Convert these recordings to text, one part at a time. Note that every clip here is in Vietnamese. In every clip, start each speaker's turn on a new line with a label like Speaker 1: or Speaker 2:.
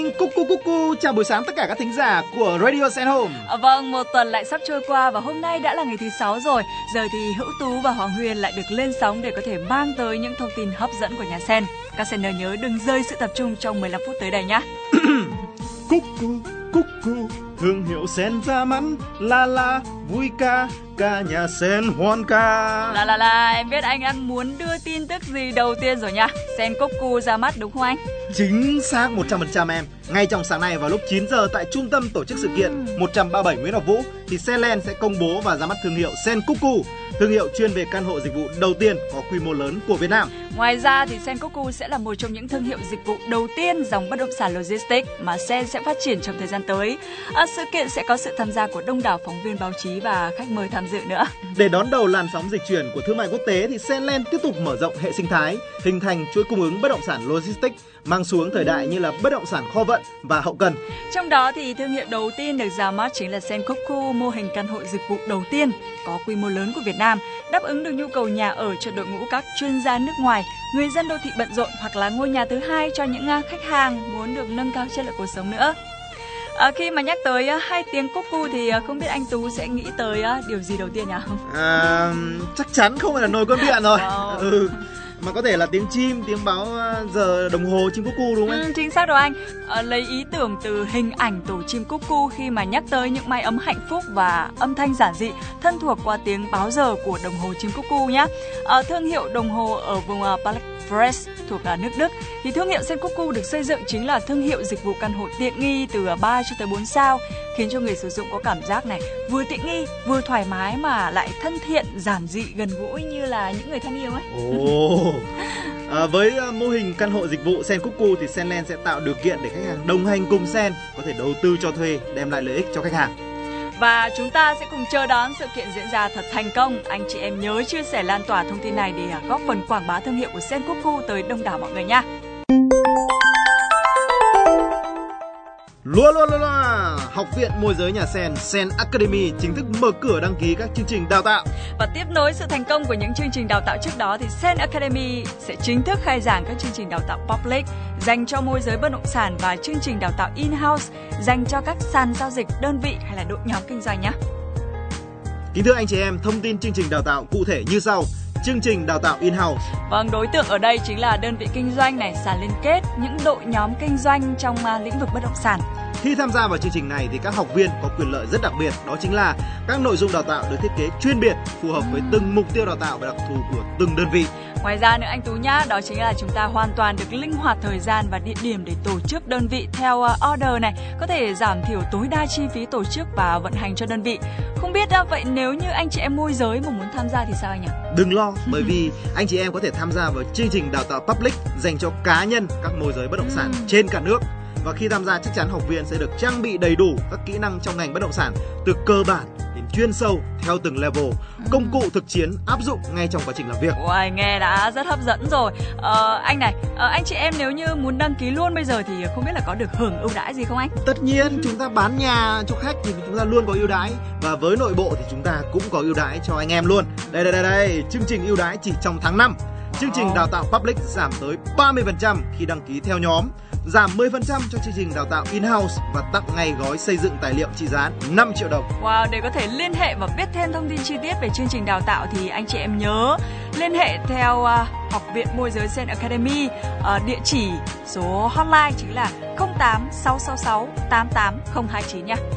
Speaker 1: morning, cuckoo. Chào buổi sáng tất cả các thính giả của Radio Sen Home.
Speaker 2: Vâng, một tuần lại sắp trôi qua và hôm nay đã là ngày thứ 6 rồi. Giờ thì Hữu Tú và Hoàng Huyền lại được lên sóng để có thể mang tới những thông tin hấp dẫn của nhà Sen. Các Sener nhớ đừng rơi sự tập trung trong 15 phút tới đây nhé.
Speaker 1: Cuckoo, thương hiệu Sen ra mắt, la vui ca nhà Sen hoan ca.
Speaker 2: La, em biết anh muốn đưa tin tức gì đầu tiên rồi nha. Sen Cuckoo ra mắt đúng không anh?
Speaker 1: Chính xác 100% em. Ngay trong sáng nay vào lúc 9 giờ tại trung tâm tổ chức sự kiện 137 Nguyễn Ngọc Vũ thì Senland sẽ công bố và ra mắt thương hiệu Sen Cuckoo, thương hiệu chuyên về căn hộ dịch vụ đầu tiên có quy mô lớn của Việt Nam.
Speaker 2: Ngoài ra thì Sen Cuckoo sẽ là một trong những thương hiệu dịch vụ đầu tiên dòng bất động sản logistics mà Sen sẽ phát triển trong thời gian tới. Sự kiện sẽ có sự tham gia của đông đảo phóng viên báo chí và khách mời tham dự nữa.
Speaker 1: Để đón đầu làn sóng dịch chuyển của thương mại quốc tế thì Senland tiếp tục mở rộng hệ sinh thái, hình thành chuỗi cung ứng bất động sản logistics mang xuống thời đại như là bất động sản kho vận và hậu cần.
Speaker 2: Trong đó thì thương hiệu đầu tiên được ra mắt chính là Sen Cuckoo, mô hình căn hộ dịch vụ đầu tiên có quy mô lớn của Việt Nam, đáp ứng được nhu cầu nhà ở cho đội ngũ các chuyên gia nước ngoài, người dân đô thị bận rộn hoặc là ngôi nhà thứ hai cho những khách hàng muốn được nâng cao chất lượng cuộc sống nữa. Khi mà nhắc tới hai tiếng cuckoo thì không biết anh Tú sẽ nghĩ tới điều gì đầu tiên nhỉ?
Speaker 1: Chắc chắn không phải là nồi cơm điện rồi. Mà có thể là tiếng chim, tiếng báo giờ đồng hồ chim cuckoo đúng không anh?
Speaker 2: Chính xác rồi anh. Lấy ý tưởng từ hình ảnh tổ chim cuckoo khi mà nhắc tới những mái ấm hạnh phúc và âm thanh giản dị thân thuộc qua tiếng báo giờ của đồng hồ chim cuckoo nhé. Thương hiệu đồng hồ ở vùng Black Forest thuộc nước Đức thì thương hiệu Sen Cuckoo được xây dựng chính là thương hiệu dịch vụ căn hộ tiện nghi từ 3 cho tới 4 sao, khiến cho người sử dụng có cảm giác này vừa tiện nghi vừa thoải mái mà lại thân thiện, giản dị, gần gũi như là những người thân yêu ấy.
Speaker 1: Với mô hình căn hộ dịch vụ Sen Cuckoo thì Senland sẽ tạo điều kiện để khách hàng đồng hành cùng Sen, có thể đầu tư cho thuê, đem lại lợi ích cho khách hàng.
Speaker 2: Và chúng ta sẽ cùng chờ đón sự kiện diễn ra thật thành công. Anh chị em nhớ chia sẻ lan tỏa thông tin này để góp phần quảng bá thương hiệu của Sen Cuckoo tới đông đảo mọi người nha.
Speaker 1: Lua, Học viện môi giới nhà Sen, Sen Academy chính thức mở cửa đăng ký các chương trình đào tạo.
Speaker 2: Và tiếp nối sự thành công của những chương trình đào tạo trước đó thì Sen Academy sẽ chính thức khai giảng các chương trình đào tạo public dành cho môi giới bất động sản và chương trình đào tạo in-house dành cho các sàn giao dịch, đơn vị hay là đội nhóm kinh doanh nhé.
Speaker 1: Kính thưa anh chị em, thông tin chương trình đào tạo cụ thể như sau. Chương trình đào tạo in-house.
Speaker 2: Vâng, đối tượng ở đây chính là đơn vị kinh doanh này, sàn liên kết, những đội nhóm kinh doanh trong lĩnh vực bất động sản.
Speaker 1: Khi tham gia vào chương trình này thì các học viên có quyền lợi rất đặc biệt, đó chính là các nội dung đào tạo được thiết kế chuyên biệt, phù hợp với từng mục tiêu đào tạo và đặc thù của từng đơn vị.
Speaker 2: Ngoài ra nữa anh Tú nhá, đó chính là chúng ta hoàn toàn được linh hoạt thời gian và địa điểm để tổ chức đơn vị theo order này, có thể giảm thiểu tối đa chi phí tổ chức và vận hành cho đơn vị. Không biết vậy nếu như anh chị em môi giới mà muốn tham gia thì sao anh nhỉ?
Speaker 1: Đừng lo, bởi vì anh chị em có thể tham gia vào chương trình đào tạo public dành cho cá nhân các môi giới bất động sản trên cả nước. Và khi tham gia chắc chắn học viên sẽ được trang bị đầy đủ các kỹ năng trong ngành bất động sản từ cơ bản đến chuyên sâu theo từng level, công cụ thực chiến áp dụng ngay trong quá trình làm việc.
Speaker 2: Uầy, nghe đã rất hấp dẫn rồi. Anh này, anh chị em nếu như muốn đăng ký luôn bây giờ thì không biết là có được hưởng ưu đãi gì không anh?
Speaker 1: Tất nhiên, chúng ta bán nhà cho khách thì chúng ta luôn có ưu đãi, và với nội bộ thì chúng ta cũng có ưu đãi cho anh em luôn. Đây, chương trình ưu đãi chỉ trong tháng 5. Chương trình đào tạo public giảm tới 30% khi đăng ký theo nhóm, giảm 10% cho chương trình đào tạo in-house và tặng ngay gói xây dựng tài liệu trị giá 5 triệu đồng.
Speaker 2: Wow, để có thể liên hệ và biết thêm thông tin chi tiết về chương trình đào tạo thì anh chị em nhớ liên hệ theo Học viện môi giới Sen Academy, địa chỉ số hotline chính là 08666 88029 nha.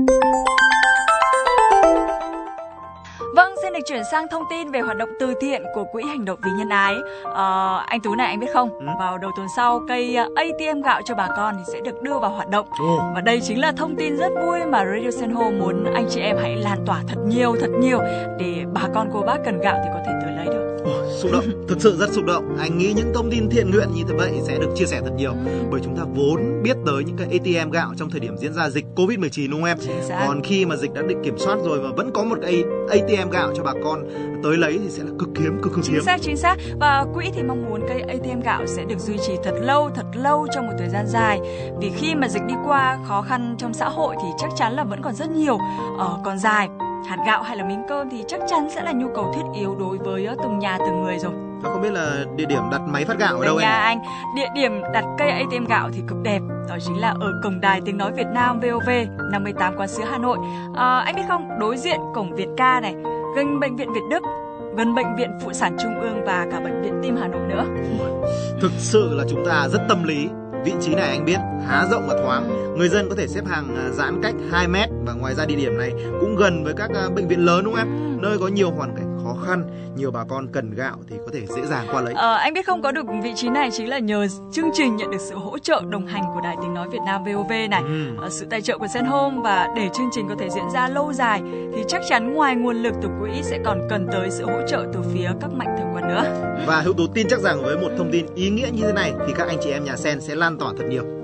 Speaker 2: Vâng, xin được chuyển sang thông tin về hoạt động từ thiện của Quỹ Hành động Vì Nhân Ái. Anh Tú này, anh biết không, vào đầu tuần sau cây ATM gạo cho bà con thì sẽ được đưa vào hoạt động. Và đây chính là thông tin rất vui mà Radio Sen Home muốn anh chị em hãy lan tỏa thật nhiều để bà con cô bác cần gạo thì có thể tới lấy được.
Speaker 1: Xúc động, thực sự rất xúc động. Anh nghĩ những thông tin thiện nguyện như thế vậy sẽ được chia sẻ thật nhiều, bởi chúng ta vốn biết tới những cái ATM gạo trong thời điểm diễn ra dịch Covid-19 đúng không em? Còn khi mà dịch đã được kiểm soát rồi mà vẫn có một cái ATM gạo cho bà con tới lấy thì sẽ là cực hiếm.
Speaker 2: Chính xác. Và quỹ thì mong muốn cây ATM gạo sẽ được duy trì thật lâu trong một thời gian dài. Vì khi mà dịch đi qua, khó khăn trong xã hội thì chắc chắn là vẫn còn rất nhiều còn dài. Hạt gạo hay là miếng cơm thì chắc chắn sẽ là nhu cầu thiết yếu đối với từng nhà từng người rồi.
Speaker 1: Không biết là địa điểm đặt máy phát gạo ở đâu
Speaker 2: nhà anh? Địa điểm đặt cây ATM gạo thì cực đẹp, đó chính là ở cổng đài Tiếng Nói Việt Nam VOV 58 Quán Sứ Hà Nội. Anh biết không, đối diện cổng Việt Ca này, gần bệnh viện Việt Đức, gần bệnh viện Phụ sản Trung ương và cả bệnh viện Tim Hà Nội nữa.
Speaker 1: Thực sự là chúng ta rất tâm lý. Vị trí này anh biết khá rộng và thoáng, người dân có thể xếp hàng giãn cách 2 mét, và ngoài ra địa điểm này cũng gần với các bệnh viện lớn đúng không em? Nơi có nhiều hoàn cảnh khó khăn, nhiều bà con cần gạo thì có thể dễ dàng qua lấy.
Speaker 2: Anh biết không, có được vị trí này chính là nhờ chương trình nhận được sự hỗ trợ đồng hành của Đài Tiếng Nói Việt Nam VOV này, sự tài trợ của Senhome, và để chương trình có thể diễn ra lâu dài thì chắc chắn ngoài nguồn lực từ quỹ sẽ còn cần tới sự hỗ trợ từ phía các mạnh thường quân nữa.
Speaker 1: Và Hữu Tú tin chắc rằng với một thông tin ý nghĩa như thế này thì các anh chị em nhà Sen sẽ lan tỏa thật nhiều.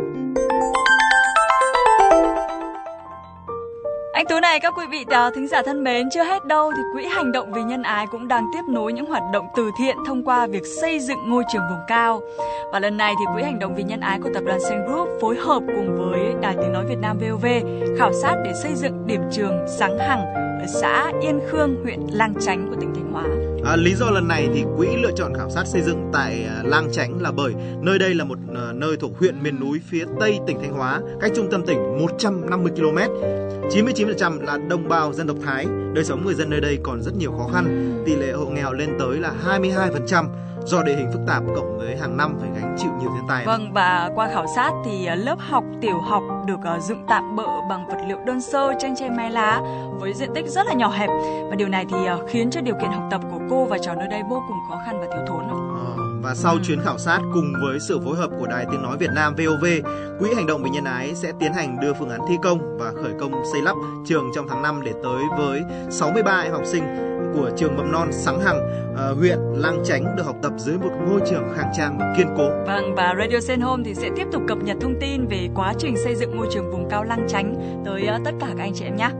Speaker 2: Anh Tú này, các quý vị thính giả thân mến, chưa hết đâu thì Quỹ Hành động vì Nhân ái cũng đang tiếp nối những hoạt động từ thiện thông qua việc xây dựng ngôi trường vùng cao. Và lần này thì Quỹ Hành động vì Nhân ái của tập đoàn Sen Group phối hợp cùng với Đài Tiếng Nói Việt Nam VOV khảo sát để xây dựng điểm trường Sáng Hằng ở xã Yên Khương, huyện Lang Chánh của tỉnh Thanh Hóa.
Speaker 1: Lý do lần này thì quỹ lựa chọn khảo sát xây dựng tại Lang Chánh là bởi nơi đây là một nơi thuộc huyện miền núi phía tây tỉnh Thanh Hóa, cách trung tâm tỉnh 150 km. 99% là đồng bào dân tộc Thái, đời sống người dân nơi đây còn rất nhiều khó khăn, tỷ lệ hộ nghèo lên tới là 22%. Do địa hình phức tạp cộng với hàng năm phải gánh chịu nhiều thiên tai.
Speaker 2: Vâng, và qua khảo sát thì lớp học tiểu học được dựng tạm bợ bằng vật liệu đơn sơ, tranh tre mái lá với diện tích rất là nhỏ hẹp, và điều này thì khiến cho điều kiện học tập của cô và trò nơi đây vô cùng khó khăn và thiếu thốn.
Speaker 1: Và sau chuyến khảo sát cùng với sự phối hợp của Đài Tiếng Nói Việt Nam VOV, Quỹ Hành động vì Nhân ái sẽ tiến hành đưa phương án thi công và khởi công xây lắp trường trong tháng 5 để tới với 63 em học sinh của trường mầm non Sáng Hằng, huyện Lang Chánh được học tập dưới một ngôi trường khang trang và kiên cố.
Speaker 2: Vâng, và Radio Senhome thì sẽ tiếp tục cập nhật thông tin về quá trình xây dựng ngôi trường vùng cao Lang Chánh tới tất cả các anh chị em nhé.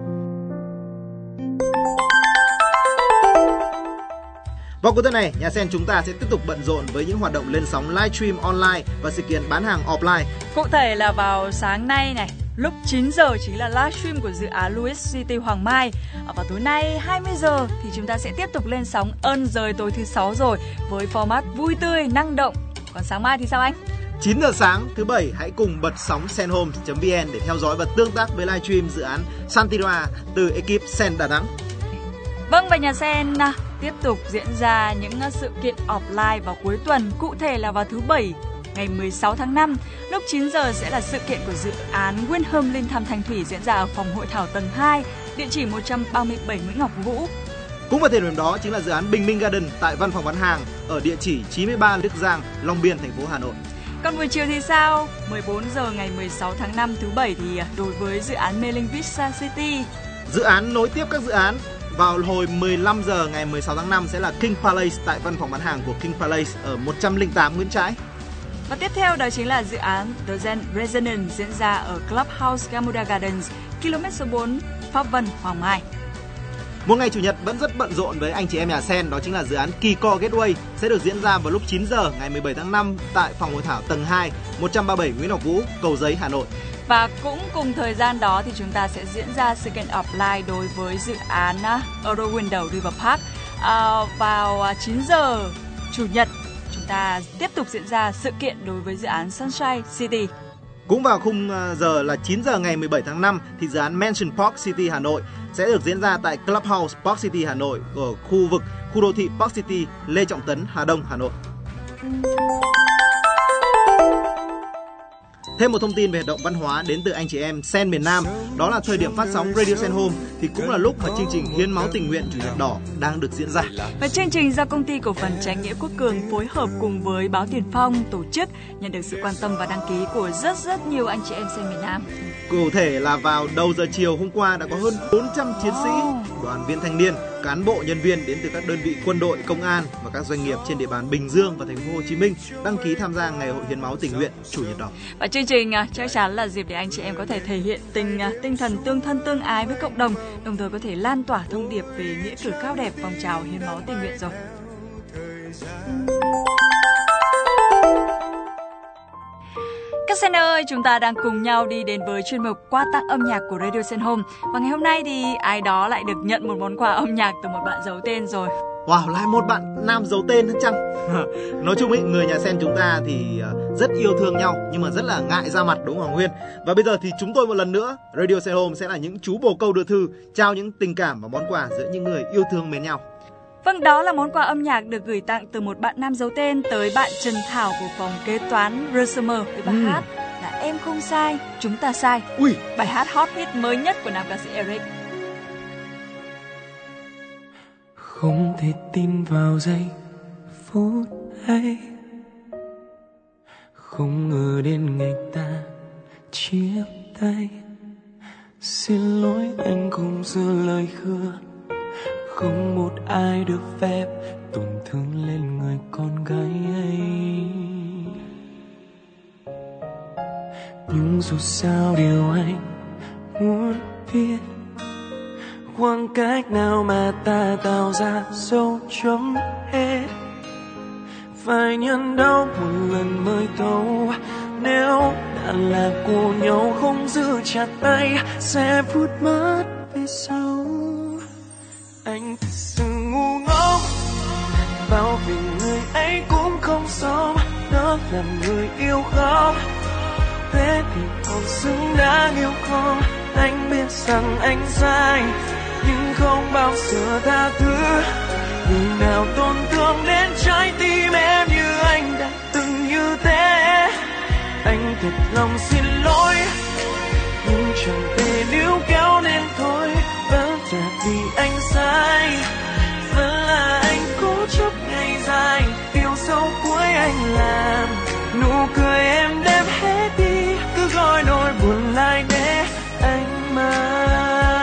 Speaker 1: Vào cuối tuần này, nhà Sen chúng ta sẽ tiếp tục bận rộn với những hoạt động lên sóng livestream online và sự kiện bán hàng offline.
Speaker 2: Cụ thể là vào sáng nay này, lúc 9 giờ chính là livestream của dự án Louis City Hoàng Mai. Vào tối nay 20 giờ thì chúng ta sẽ tiếp tục lên sóng Ơn Rời tối thứ 6 rồi với format vui tươi, năng động. Còn sáng mai thì sao anh?
Speaker 1: 9 giờ sáng thứ 7 hãy cùng bật sóng senhome.vn để theo dõi và tương tác với livestream dự án Santira từ ekip Sen Đà Nẵng.
Speaker 2: Vâng, và nhà Sen tiếp tục diễn ra những sự kiện offline vào cuối tuần, cụ thể là vào thứ 7 ngày 16 tháng 5, lúc 9 giờ sẽ là sự kiện của dự án Winhome Linh Thăm Thanh Thủy diễn ra ở phòng hội thảo tầng 2, địa chỉ 137 Nguyễn Ngọc Vũ.
Speaker 1: Cũng vào thời điểm đó chính là dự án Bình Minh Garden tại văn phòng bán hàng ở địa chỉ 93 Đức Giang, Long Biên, thành phố Hà Nội.
Speaker 2: Còn buổi chiều thì sao? 14 giờ ngày 16 tháng 5 thứ 7 thì đối với dự án Mê Linh Vista City.
Speaker 1: Dự án nối tiếp các dự án. Vào hồi 15 giờ ngày 16 tháng 5 sẽ là King Palace tại văn phòng bán hàng của King Palace ở 108 Nguyễn Trãi.
Speaker 2: Và tiếp theo đó chính là dự án The Zen Resonance diễn ra ở Clubhouse Gamuda Gardens, km số 4, Pháp Vân, Hoàng Mai.
Speaker 1: Một ngày Chủ nhật vẫn rất bận rộn với anh chị em nhà Sen, đó chính là dự án Kỳ Co Gateway sẽ được diễn ra vào lúc 9 giờ ngày 17 tháng 5 tại phòng hội thảo tầng 2, 137 Nguyễn Ngọc Vũ, Cầu Giấy, Hà Nội.
Speaker 2: Và cũng cùng thời gian đó thì chúng ta sẽ diễn ra sự kiện offline đối với dự án Eurowindow River Park. Vào 9 giờ Chủ nhật chúng ta tiếp tục diễn ra sự kiện đối với dự án Sunshine City.
Speaker 1: Cũng vào khung giờ là 9 giờ ngày 17 tháng 5 thì dự án Mansion Park City Hà Nội sẽ được diễn ra tại Clubhouse Park City Hà Nội ở khu đô thị Park City, Lê Trọng Tấn, Hà Đông, Hà Nội. Thêm một thông tin về hoạt động văn hóa đến từ anh chị em Sen miền Nam, đó là thời điểm phát sóng Radio Senhome thì cũng là lúc mà chương trình Hiến máu tình nguyện Chủ nhật đỏ đang được diễn ra.
Speaker 2: Và chương trình do công ty cổ phần Chánh nghĩa Quốc Cường phối hợp cùng với Báo Tiền Phong tổ chức, nhận được sự quan tâm và đăng ký của rất nhiều anh chị em Sen miền Nam.
Speaker 1: Cụ thể là vào đầu giờ chiều hôm qua đã có hơn 400 chiến sĩ, đoàn viên thanh niên, cán bộ nhân viên đến từ các đơn vị quân đội, công an và các doanh nghiệp trên địa bàn Bình Dương và thành phố Hồ Chí Minh đăng ký tham gia ngày hội hiến máu tình nguyện Chủ nhật đỏ.
Speaker 2: Và chương trình chắc chắn là dịp để anh chị em có thể thể hiện tinh thần tương thân tương ái với cộng đồng, đồng thời có thể lan tỏa thông điệp về nghĩa cử cao đẹp phong trào hiến máu tình nguyện rồi. Các Sen ơi, chúng ta đang cùng nhau đi đến với chuyên mục quà tặng âm nhạc của Radio Senhome. Và ngày hôm nay thì ai đó lại được nhận một món quà âm nhạc từ một bạn giấu tên rồi.
Speaker 1: Wow, lại một bạn nam giấu tên hết chăng? Nói chung ý, người nhà sen chúng ta thì rất yêu thương nhau nhưng mà rất là ngại ra mặt, đúng không Nguyên? Và bây giờ thì chúng tôi một lần nữa, Radio Sen Home sẽ là những chú bồ câu đưa thư, trao những tình cảm và món quà giữa những người yêu thương mến nhau.
Speaker 2: Vâng, đó là món quà âm nhạc được gửi tặng từ một bạn nam giấu tên tới bạn Trần Thảo của phòng kế toán Resumer với bài hát là Em Không Sai, Chúng Ta Sai.
Speaker 1: Ui,
Speaker 2: bài hát hot hit mới nhất của nam ca sĩ Eric.
Speaker 3: Không thể tin vào giây phút ấy, không ngờ đến ngày ta chia tay. Xin lỗi anh không giữ lời hứa, không một ai được phép tổn thương lên người con gái ấy. Nhưng dù sao điều anh muốn biết, khoảng cách nào mà ta tạo ra dấu chấm hết, phải nhân đau một lần mới thấu. Nếu đã là của nhau không giữ chặt tay, sẽ phút mất về sau. Anh thật sự ngu ngốc, bao vì người ấy cũng không sống, nó làm người yêu khóc. Thế thì còn xứng đáng yêu không? Anh biết rằng anh sai, nhưng không bao giờ tha thứ. Người nào tổn thương đến trái tim em như anh đã từng như thế. Anh thật lòng xin lỗi, nhưng chẳng thể níu kéo nên thôi. Vẫn là vì anh sai, vẫn là anh cố chấp ngày dài. Điều sâu cuối anh làm, nụ cười em đem hết đi, cứ gọi nỗi buồn lại để anh mang.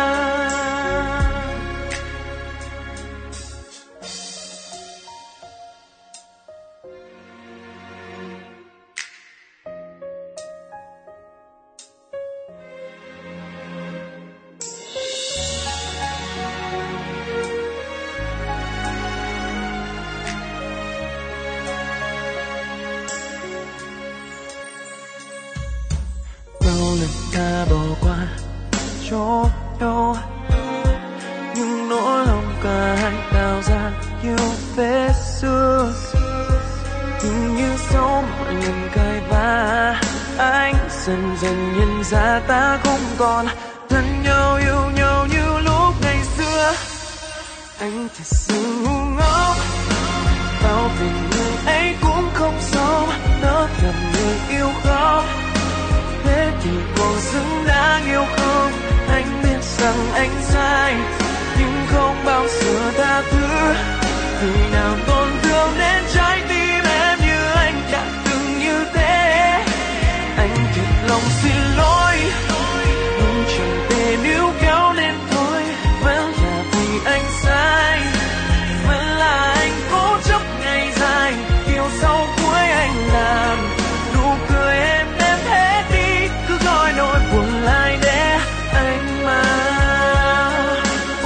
Speaker 3: Ta bỏ qua cho nhau, nhưng nỗi lòng cả hai tạo ra nhiều vết xưa. Nhưng như sau mọi lần cãi vã, anh dần dần nhận ra ta không còn thân nhau yêu nhau như lúc ngày xưa. Anh thật sự ngu ngốc, bao vì người ấy cũng không sống, nó làm người yêu khóc. Thế thì còn xứng đáng yêu không? Anh biết rằng anh sai, nhưng không bao giờ tha thứ. Người nào tổn thương đến trái tim em như anh đã từng như thế. Anh thật lòng xin lỗi, nhưng chẳng thể níu kéo nên thôi. Vẫn là vì anh sai, vẫn là anh cố chấp ngày dài. Điều sau cuối anh làm, nụ cười em đem hết đi, cứ gọi nỗi buồn lại để anh mang.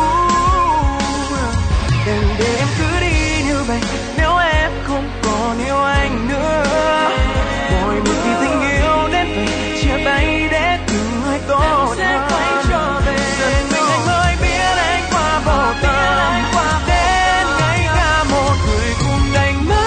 Speaker 3: Đừng để em cứ đi như vậy, nếu em không còn yêu anh nữa. Mọi một khi tình yêu đến vậy, chia tay để từng người tốt hơn. Dần mình anh mới biết anh quá vô tâm, đến ngay cả một người cùng đánh mất.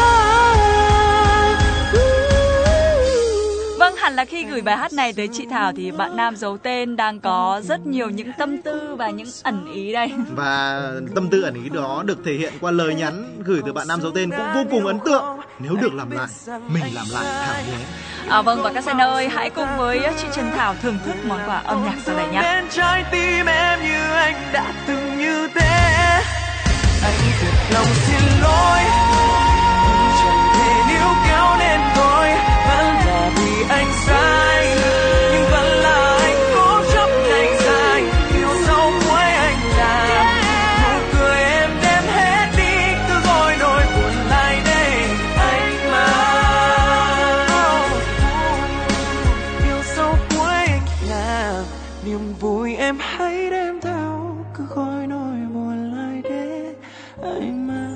Speaker 2: Vâng, hẳn là khi gửi bài hát này tới chị Thảo thì bạn nam giấu tên đang có rất nhiều những tâm tư và những ẩn ý đây.
Speaker 1: Và tâm tư ẩn ý đó được thể hiện qua lời nhắn gửi từ bạn nam giấu tên cũng vô cùng ấn tượng. Nếu được làm lại, mình làm lại Thảo nhé.
Speaker 2: Vâng, và các sen ơi, hãy cùng với chị Trần Thảo thưởng thức món quà âm nhạc sau đây nhé.
Speaker 3: Trái tim em như anh đã từng như thế. Anh thật lòng xin lỗi, nhưng chẳng thể níu kéo nên thôi. Vẫn là vì anh sai, nhưng vẫn là anh cố chấp ngày dài. Điều sau cuối anh làm, nụ cười em đem hết đi, cứ gọi nỗi buồn lại để anh mang. Điều sau cuối anh làm, niềm vui em hãy đem theo, cứ gọi nỗi buồn lại để anh mang.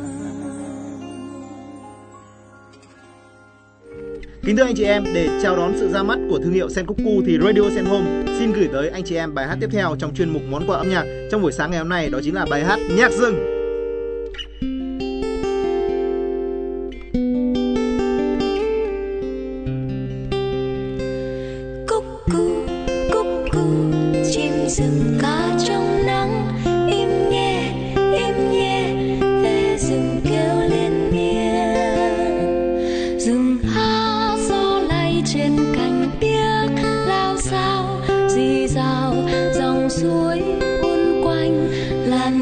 Speaker 1: Kính thưa anh chị em, để chào đón sự ra mắt của thương hiệu Sen Cuckoo thì Radio Sen Home xin gửi tới anh chị em bài hát tiếp theo trong chuyên mục món quà âm nhạc trong buổi sáng ngày hôm nay, đó chính là bài hát Nhạc Rừng.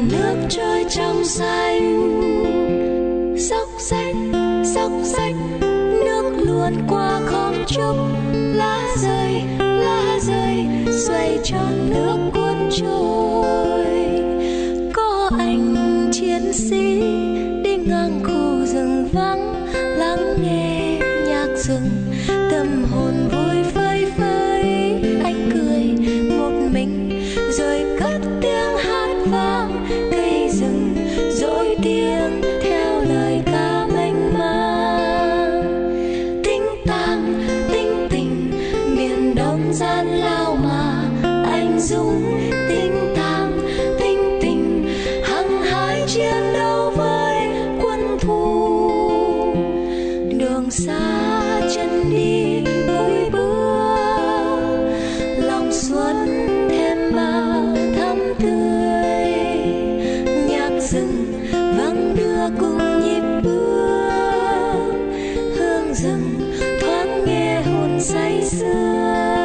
Speaker 4: làn nước trôi trong xanh. Xốc xách nước luồn qua không trúc, lá rơi xoay tròn nước cuốn trôi. Có anh chiến sĩ đi ngang khu rừng vắng, lắng nghe nhạc rừng, tâm hồn vui phơi phới. Anh cười một mình rồi cất tiếng hát vang, cây rừng dội tiếng theo lời ca mênh mang. Tinh tình miền đông gian lao mà anh dũng. Tinh tình hăng hái chiến đấu với quân thù. Đường xa chân đi vui bước, lòng xuân thêm bao thắm tươi. Nhạc rừng vang đưa cùng nhịp bước, hương rừng thoáng nghe hồn say sưa.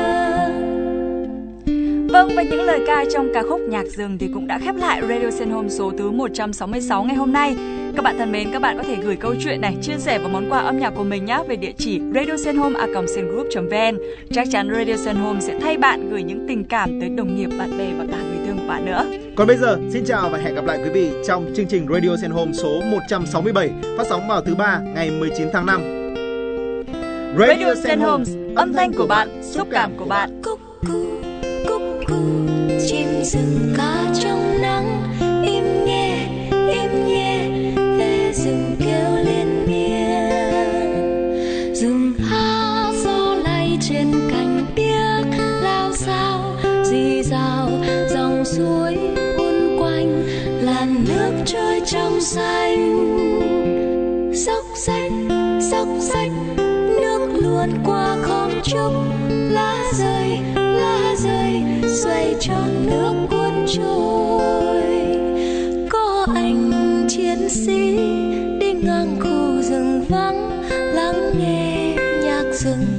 Speaker 2: Vâng, và những lời ca trong ca khúc Nhạc rừng thì cũng đã khép lại Radio Sen Home số thứ 166 ngày hôm nay. Các bạn thân mến, các bạn có thể gửi câu chuyện này, chia sẻ và món quà âm nhạc của mình nhé về địa chỉ radiosenhome@sengroup.vn. Chắc chắn Radio Sen Home sẽ thay bạn gửi những tình cảm tới đồng nghiệp, bạn bè và cả người thương của bạn nữa.
Speaker 1: Còn bây giờ, xin chào và hẹn gặp lại quý vị trong chương trình Radio Sen Home số 167 phát sóng vào thứ ba ngày 19 tháng 5.
Speaker 2: Radio Sen Home, âm thanh của bạn, xúc cảm của bạn.
Speaker 4: Cúc cu chim rừng ca trong nắng, im nghe ve rừng kêu liên miên. Rừng hát gió lay trên cành biếc, lao sao rì rào dòng suối cuốn quanh, làn nước trôi trong xanh. Xốc xách nước luồn qua không trúc, lá rơi xoay tròn nước cuốn trôi. Có anh chiến sĩ đi ngang khu rừng vắng, lắng nghe nhạc rừng,